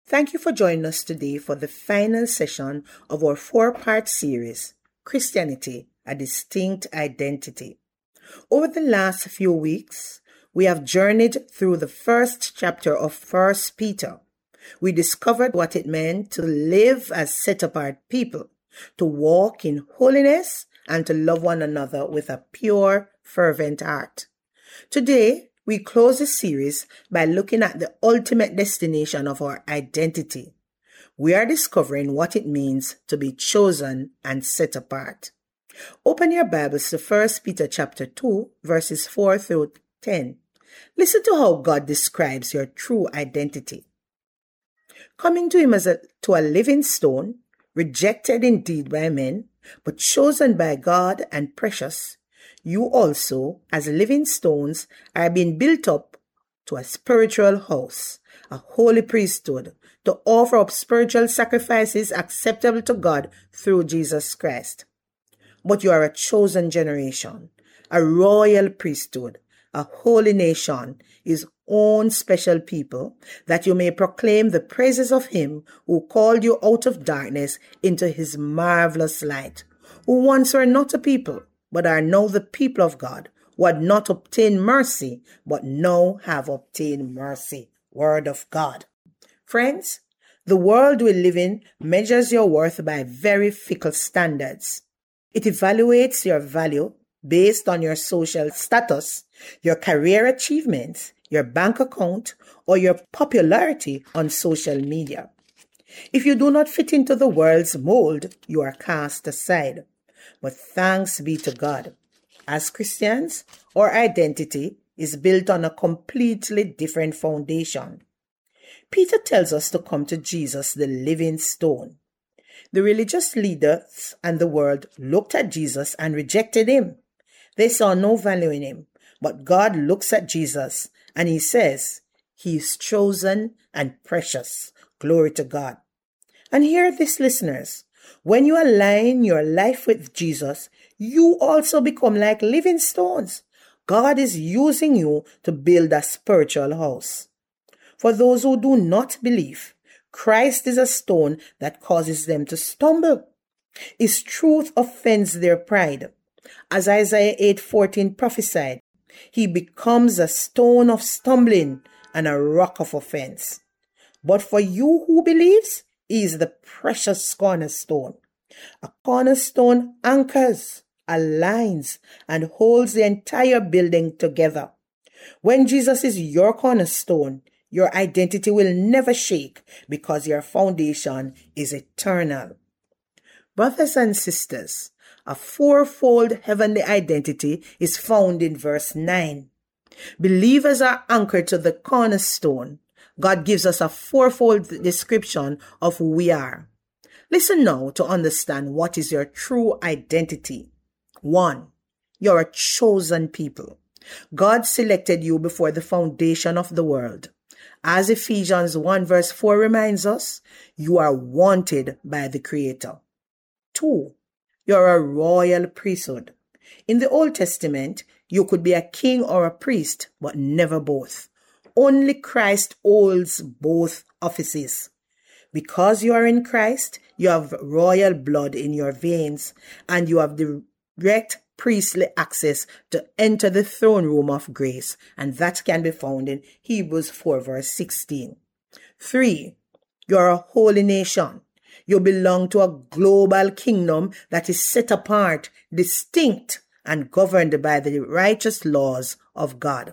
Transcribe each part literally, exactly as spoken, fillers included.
Thank you for joining us today for the final session of our four-part series, Christianity, a Distinct Identity. Over the last few weeks, we have journeyed through the first chapter of First Peter. We discovered what it meant to live as set-apart people, to walk in holiness, and to love one another with a pure, fervent heart. Today, we close the series by looking at the ultimate destination of our identity. We are discovering what it means to be chosen and set apart. Open your Bibles to First Peter chapter two, verses four through ten. Listen to how God describes your true identity. Coming to him as a, to a living stone, rejected indeed by men, but chosen by God and precious, you also, as living stones, are being built up to a spiritual house, a holy priesthood, to offer up spiritual sacrifices acceptable to God through Jesus Christ. But you are a chosen generation, a royal priesthood, a holy nation, his own special people, that you may proclaim the praises of him who called you out of darkness into his marvelous light, who once were not a people, but are now the people of God, who had not obtained mercy, but now have obtained mercy. Word of God. Friends, the world we live in measures your worth by very fickle standards. It evaluates your value based on your social status, your career achievements, your bank account, or your popularity on social media. If you do not fit into the world's mold, you are cast aside. But thanks be to God. As Christians, our identity is built on a completely different foundation. Peter tells us to come to Jesus, the living stone. The religious leaders and the world looked at Jesus and rejected him. They saw no value in him. But God looks at Jesus and he says, he is chosen and precious. Glory to God. And hear this, listeners. When you align your life with Jesus, you also become like living stones. God is using you to build a spiritual house. For those who do not believe, Christ is a stone that causes them to stumble. His truth offends their pride. As Isaiah eight fourteen prophesied, he becomes a stone of stumbling and a rock of offense. But for you who believes, he is the precious cornerstone. A cornerstone anchors, aligns, and holds the entire building together. When Jesus is your cornerstone, your identity will never shake because your foundation is eternal. Brothers and sisters, a fourfold heavenly identity is found in verse nine. Believers are anchored to the cornerstone. God gives us a fourfold description of who we are. Listen now to understand what is your true identity. One, you're a chosen people. God selected you before the foundation of the world. As Ephesians one verse four reminds us, you are wanted by the Creator. Two, you're a royal priesthood. In the Old Testament, you could be a king or a priest, but never both. Only Christ holds both offices. Because you are in Christ, you have royal blood in your veins, and you have direct priestly access to enter the throne room of grace, and that can be found in Hebrews four verse sixteen. Three, you're a holy nation. You belong to a global kingdom that is set apart, distinct, and governed by the righteous laws of God.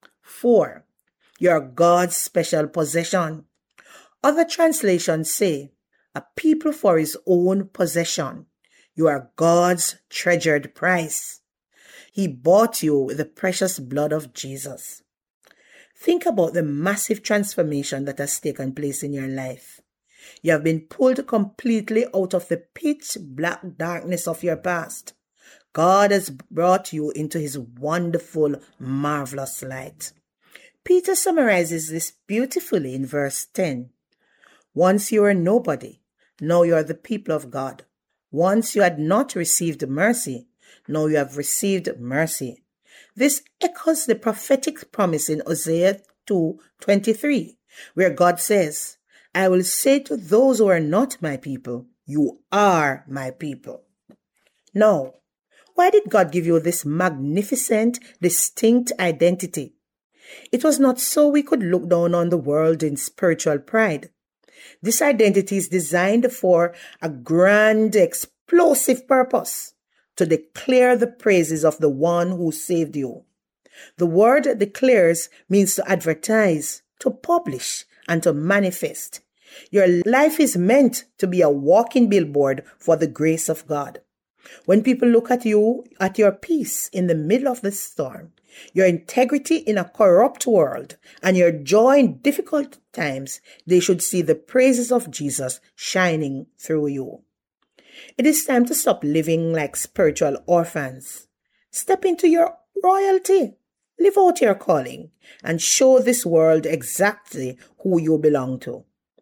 Four, you're God's special possession. Other translations say, a people for his own possession. You are God's treasured prize. He bought you with the precious blood of Jesus. Think about the massive transformation that has taken place in your life. You have been pulled completely out of the pitch black darkness of your past. God has brought you into his wonderful, marvelous light. Peter summarizes this beautifully in verse ten. Once you were nobody, now you are the people of God. Once you had not received mercy, now you have received mercy. This echoes the prophetic promise in Hosea two twenty-three, where God says, I will say to those who are not my people, you are my people. Now, why did God give you this magnificent, distinct identity? It was not so we could look down on the world in spiritual pride. This identity is designed for a grand, explosive purpose, to declare the praises of the one who saved you. The word declares means to advertise, to publish, and to manifest. Your life is meant to be a walking billboard for the grace of God. When people look at you, at your peace in the middle of the storm, your integrity in a corrupt world, and your joy in difficult times, they should see the praises of Jesus shining through you. It is time to stop living like spiritual orphans. Step into your royalty. Live out your calling and show this world exactly who you belong to.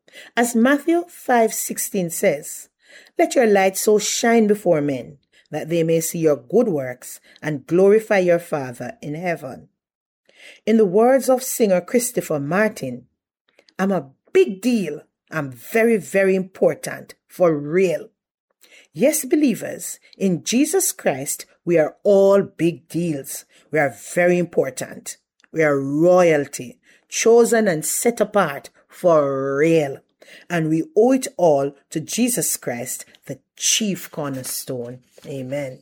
As Matthew five sixteen says, let your light so shine before men that they may see your good works and glorify your Father in heaven. In the words of singer Christopher Martin, I'm a big deal. I'm very, very important, for real. Yes, believers, in Jesus Christ, we are all big deals. We are very important. We are royalty, chosen and set apart for real. And we owe it all to Jesus Christ, the chief cornerstone. Amen.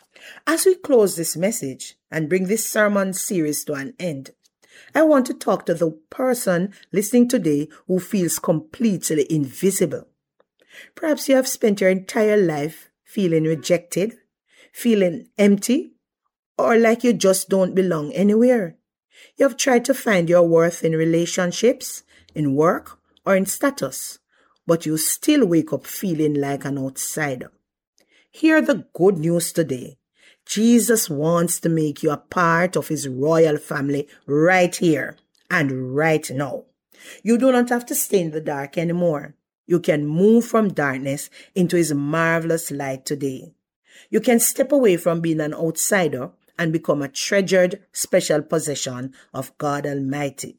As we close this message and bring this sermon series to an end, I want to talk to the person listening today who feels completely invisible. Perhaps you have spent your entire life feeling rejected, feeling empty, or like you just don't belong anywhere. You have tried to find your worth in relationships, in work, or in status, but you still wake up feeling like an outsider. Hear the good news today. Jesus wants to make you a part of his royal family right here and right now. You do not have to stay in the dark anymore. You can move from darkness into his marvelous light today. You can step away from being an outsider and become a treasured special possession of God Almighty.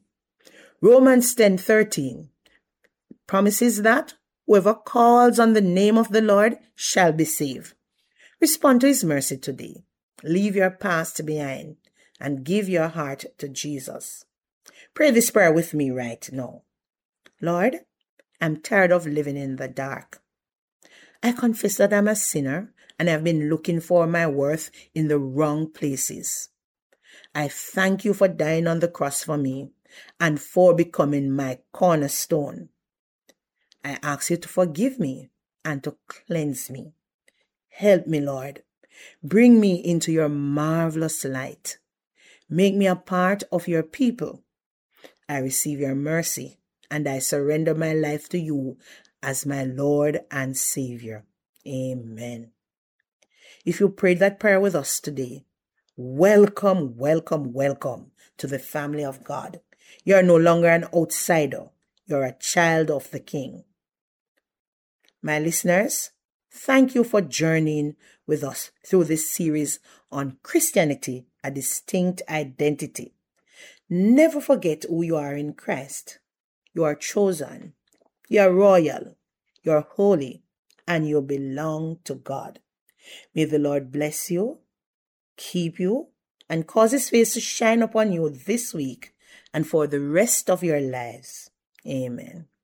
Romans ten thirteen promises that whoever calls on the name of the Lord shall be saved. Respond to his mercy today. Leave your past behind and give your heart to Jesus. Pray this prayer with me right now. Lord, I'm tired of living in the dark. I confess that I'm a sinner and I've been looking for my worth in the wrong places. I thank you for dying on the cross for me and for becoming my cornerstone. I ask you to forgive me and to cleanse me. Help me, Lord. Bring me into your marvelous light. Make me a part of your people. I receive your mercy and I surrender my life to you as my Lord and Savior. Amen. If you prayed that prayer with us today, welcome, welcome, welcome to the family of God. You are no longer an outsider. You're a child of the King. My listeners, thank you for journeying with us through this series on Christianity, a distinct identity. Never forget who you are in Christ. You are chosen, you are royal, you are holy, and you belong to God. May the Lord bless you, keep you, and cause his face to shine upon you this week and for the rest of your lives. Amen.